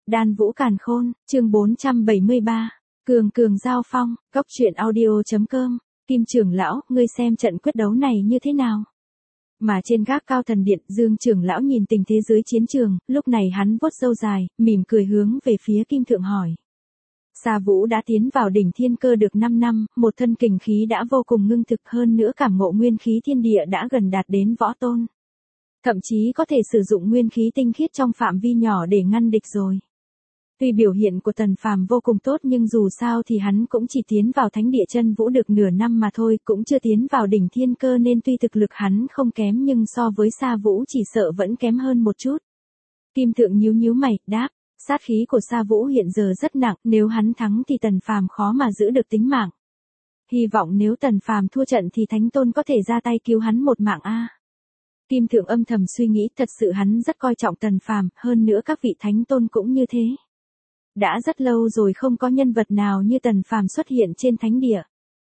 Đan Vũ Càn Khôn, chương 473. Cường giao phong, góc truyện audio.com. Kim trưởng lão, ngươi xem trận quyết đấu này như thế nào? Mà trên gác cao thần điện, Dương trưởng lão nhìn tình thế dưới chiến trường, lúc này hắn vuốt râu dài, mỉm cười hướng về phía Kim thượng hỏi. Sa Vũ đã tiến vào đỉnh thiên cơ được 5 năm, một thân kình khí đã vô cùng ngưng thực, hơn nữa cảm ngộ nguyên khí thiên địa đã gần đạt đến võ tôn. Thậm chí có thể sử dụng nguyên khí tinh khiết trong phạm vi nhỏ để ngăn địch rồi. Tuy biểu hiện của Tần Phàm vô cùng tốt nhưng dù sao thì hắn cũng chỉ tiến vào thánh địa chân vũ được nửa năm mà thôi, cũng chưa tiến vào đỉnh thiên cơ nên tuy thực lực hắn không kém nhưng so với Sa Vũ chỉ sợ vẫn kém hơn một chút. Kim thượng nhíu mày, đáp, sát khí của Sa Vũ hiện giờ rất nặng, nếu hắn thắng thì Tần Phàm khó mà giữ được tính mạng. Hy vọng nếu Tần Phàm thua trận thì Thánh Tôn có thể ra tay cứu hắn một mạng a. Kim thượng âm thầm suy nghĩ, thật sự hắn rất coi trọng Tần Phàm, hơn nữa các vị Thánh Tôn cũng như thế. Đã rất lâu rồi không có nhân vật nào như Tần Phàm xuất hiện trên thánh địa.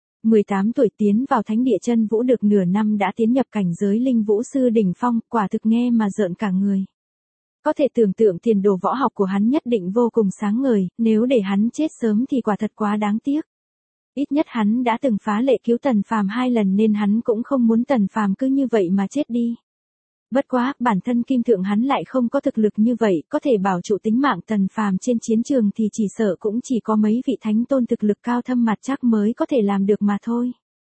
18 tuổi tiến vào thánh địa chân vũ được nửa năm đã tiến nhập cảnh giới linh vũ sư đỉnh phong, quả thực nghe mà rợn cả người. Có thể tưởng tượng tiền đồ võ học của hắn nhất định vô cùng sáng ngời, nếu để hắn chết sớm thì quả thật quá đáng tiếc. Ít nhất hắn đã từng phá lệ cứu Tần Phàm 2 lần nên hắn cũng không muốn Tần Phàm cứ như vậy mà chết đi. Bất quá, bản thân Kim thượng hắn lại không có thực lực như vậy, có thể bảo trụ tính mạng Tần Phàm trên chiến trường thì chỉ sợ cũng chỉ có mấy vị thánh tôn thực lực cao thâm mặt chắc mới có thể làm được mà thôi.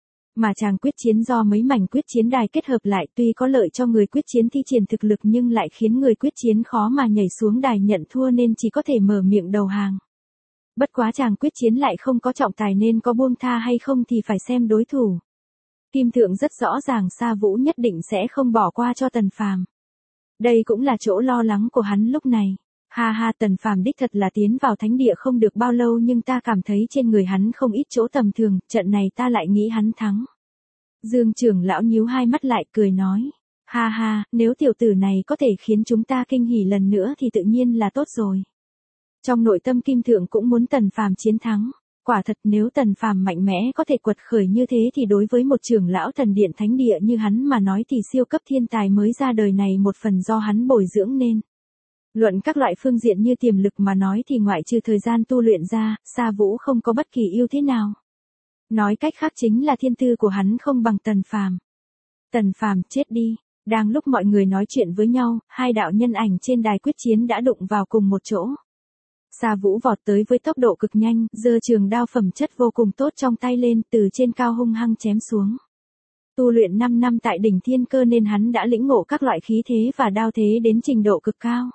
Mà chàng quyết chiến do mấy mảnh quyết chiến đài kết hợp lại tuy có lợi cho người quyết chiến thi triển thực lực nhưng lại khiến người quyết chiến khó mà nhảy xuống đài nhận thua nên chỉ có thể mở miệng đầu hàng. Bất quá chàng quyết chiến lại không có trọng tài nên có buông tha hay không thì phải xem đối thủ. Kim thượng rất rõ ràng Sa Vũ nhất định sẽ không bỏ qua cho Tần Phàm. Đây cũng là chỗ lo lắng của hắn lúc này. Ha, Tần Phàm đích thật là tiến vào thánh địa không được bao lâu nhưng ta cảm thấy trên người hắn không ít chỗ tầm thường, trận này ta lại nghĩ hắn thắng. Dương trưởng lão nhíu hai mắt lại cười nói. Ha, nếu tiểu tử này có thể khiến chúng ta kinh hỉ lần nữa thì tự nhiên là tốt rồi. Trong nội tâm Kim thượng cũng muốn Tần Phàm chiến thắng. Quả thật nếu Tần Phàm mạnh mẽ có thể quật khởi như thế thì đối với một trưởng lão thần điện thánh địa như hắn mà nói thì siêu cấp thiên tài mới ra đời này một phần do hắn bồi dưỡng nên. Luận các loại phương diện như tiềm lực mà nói thì ngoại trừ thời gian tu luyện ra, Sa Vũ không có bất kỳ ưu thế nào. Nói cách khác chính là thiên tư của hắn không bằng Tần Phàm. Tần Phàm chết đi. Đang lúc mọi người nói chuyện với nhau, hai đạo nhân ảnh trên đài quyết chiến đã đụng vào cùng một chỗ. Sa Vũ vọt tới với tốc độ cực nhanh, giơ trường đao phẩm chất vô cùng tốt trong tay lên, từ trên cao hung hăng chém xuống. Tu luyện 5 năm tại đỉnh thiên cơ nên hắn đã lĩnh ngộ các loại khí thế và đao thế đến trình độ cực cao.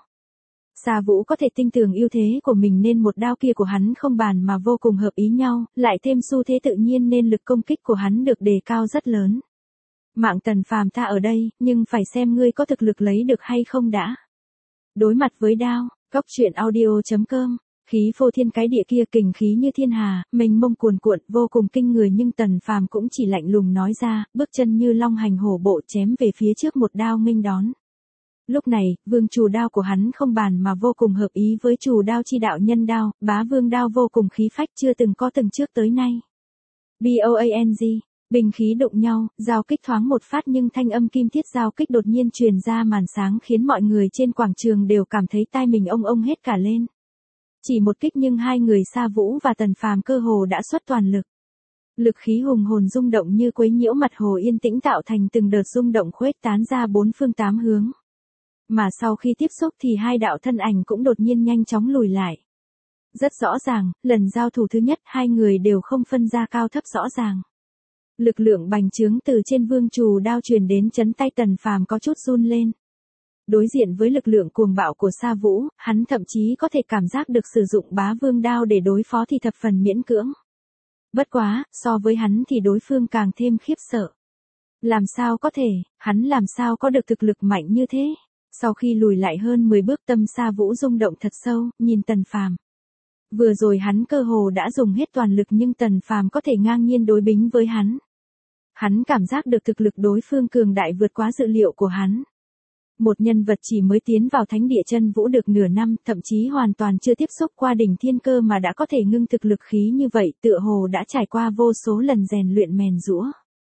Sa Vũ có thể tinh tường ưu thế của mình nên một đao kia của hắn không bàn mà vô cùng hợp ý nhau, lại thêm xu thế tự nhiên nên lực công kích của hắn được đề cao rất lớn. Mạng Tần Phàm ta ở đây, nhưng phải xem ngươi có thực lực lấy được hay không đã. Đối mặt với đao. Góc truyện audio.com. Khí phô thiên cái địa kia kình khí như thiên hà, mênh mông cuồn cuộn vô cùng kinh người nhưng Tần Phàm cũng chỉ lạnh lùng nói ra, bước chân như long hành hổ bộ chém về phía trước một đao nghênh đón. Lúc này, vương trù đao của hắn không bàn mà vô cùng hợp ý với trù đao chi đạo nhân đao, bá vương đao vô cùng khí phách chưa từng có từng trước tới nay. BOANG. Bình khí đụng nhau, giao kích thoáng một phát nhưng thanh âm kim thiết giao kích đột nhiên truyền ra màn sáng khiến mọi người trên quảng trường đều cảm thấy tai mình ông hết cả lên. Chỉ một kích nhưng hai người Sa Vũ và Tần Phàm cơ hồ đã xuất toàn lực. Lực khí hùng hồn rung động như quấy nhiễu mặt hồ yên tĩnh tạo thành từng đợt rung động khuếch tán ra bốn phương tám hướng. Mà sau khi tiếp xúc thì hai đạo thân ảnh cũng đột nhiên nhanh chóng lùi lại. Rất rõ ràng, lần giao thủ thứ nhất hai người đều không phân ra cao thấp rõ ràng. Lực lượng bành trướng từ trên vương trù đao truyền đến chấn tay Tần Phàm có chút run lên. Đối diện với lực lượng cuồng bạo của Sa Vũ, hắn thậm chí có thể cảm giác được sử dụng bá vương đao để đối phó thì thập phần miễn cưỡng. Bất quá, so với hắn thì đối phương càng thêm khiếp sợ. Làm sao có thể, hắn làm sao có được thực lực mạnh như thế? Sau khi lùi lại hơn 10 bước tâm Sa Vũ rung động thật sâu, nhìn Tần Phàm. Vừa rồi hắn cơ hồ đã dùng hết toàn lực nhưng Tần Phàm có thể ngang nhiên đối bính với hắn. Hắn cảm giác được thực lực đối phương cường đại vượt quá dự liệu của hắn. Một nhân vật chỉ mới tiến vào thánh địa chân vũ được nửa năm, thậm chí hoàn toàn chưa tiếp xúc qua đỉnh thiên cơ mà đã có thể ngưng thực lực khí như vậy, tựa hồ đã trải qua vô số lần rèn luyện mèn giũa.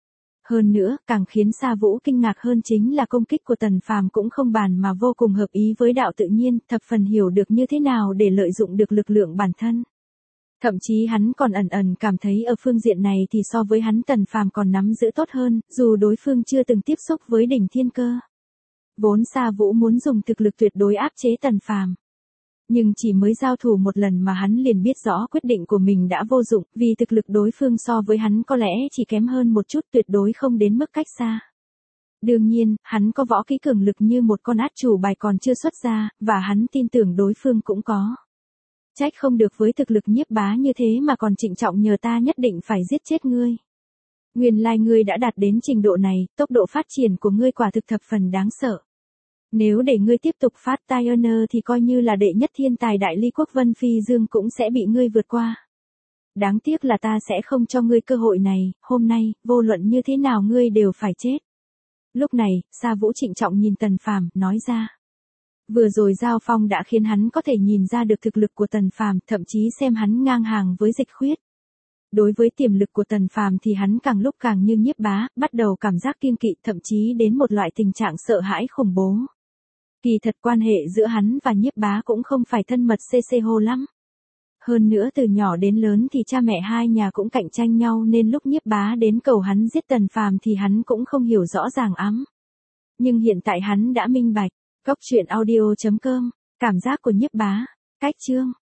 Hơn nữa, càng khiến Sa Vũ kinh ngạc hơn chính là công kích của Tần Phàm cũng không bàn mà vô cùng hợp ý với đạo tự nhiên, thập phần hiểu được như thế nào để lợi dụng được lực lượng bản thân. Thậm chí hắn còn ẩn ẩn cảm thấy ở phương diện này thì so với hắn Tần Phàm còn nắm giữ tốt hơn, dù đối phương chưa từng tiếp xúc với đỉnh thiên cơ. Vốn Sa Vũ muốn dùng thực lực tuyệt đối áp chế Tần Phàm. Nhưng chỉ mới giao thủ một lần mà hắn liền biết rõ quyết định của mình đã vô dụng, vì thực lực đối phương so với hắn có lẽ chỉ kém hơn một chút, tuyệt đối không đến mức cách xa. Đương nhiên, hắn có võ kỹ cường lực như một con át chủ bài còn chưa xuất ra, và hắn tin tưởng đối phương cũng có. Trách không được với thực lực Nhiếp Bá như thế mà còn trịnh trọng nhờ ta nhất định phải giết chết ngươi. Nguyên lai ngươi đã đạt đến trình độ này, tốc độ phát triển của ngươi quả thực thập phần đáng sợ. Nếu để ngươi tiếp tục phát tai ơn thì coi như là đệ nhất thiên tài đại ly quốc Vân Phi Dương cũng sẽ bị ngươi vượt qua. Đáng tiếc là ta sẽ không cho ngươi cơ hội này, hôm nay, vô luận như thế nào ngươi đều phải chết. Lúc này, Sa Vũ trịnh trọng nhìn Tần Phàm, nói ra. Vừa rồi giao phong đã khiến hắn có thể nhìn ra được thực lực của Tần Phàm, thậm chí xem hắn ngang hàng với Dịch Khuyết. Đối với tiềm lực của Tần Phàm thì hắn càng lúc càng như Nhiếp Bá, bắt đầu cảm giác kiêng kỵ, thậm chí đến một loại tình trạng sợ hãi khủng bố. Kỳ thật quan hệ giữa hắn và Nhiếp Bá cũng không phải thân mật cc hô lắm. Hơn nữa từ nhỏ đến lớn thì cha mẹ hai nhà cũng cạnh tranh nhau nên lúc Nhiếp Bá đến cầu hắn giết Tần Phàm thì hắn cũng không hiểu rõ ràng lắm. Nhưng hiện tại hắn đã minh bạch. Cốc truyện audio.com, cảm giác của Nhiếp Bá, cách chương.